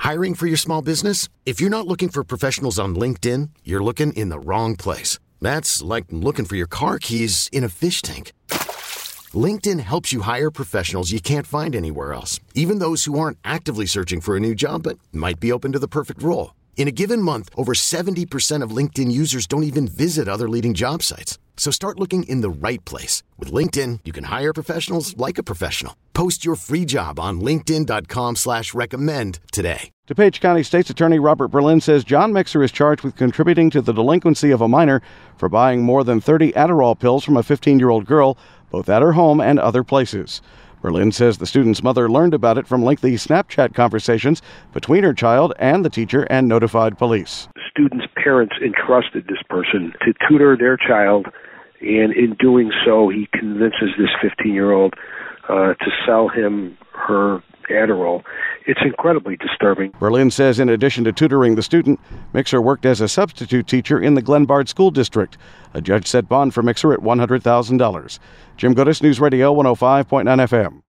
Hiring for your small business? If you're not looking for professionals on LinkedIn, you're looking in the wrong place. That's like looking for your car keys in a fish tank. LinkedIn helps you hire professionals you can't find anywhere else, even those who aren't actively searching for a new job but might be open to the perfect role. In a given month, over 70% of LinkedIn users don't even visit other leading job sites. So start looking in the right place. With LinkedIn, you can hire professionals like a professional. Post your free job on linkedin.com/recommend today. DuPage County State's Attorney Robert Berlin says John Mixer is charged with contributing to the delinquency of a minor for buying more than 30 Adderall pills from a 15-year-old girl, both at her home and other places. Berlin says the student's mother learned about it from lengthy Snapchat conversations between her child and the teacher and notified police. The student's parents entrusted this person to tutor their child, and in doing so, he convinces this 15-year-old to sell him her Adderall. It's incredibly disturbing. Berlin says in addition to tutoring the student, Mixer worked as a substitute teacher in the Glenbard School District. A judge set bond for Mixer at $100,000. Jim Goodis, News Radio 105.9 FM.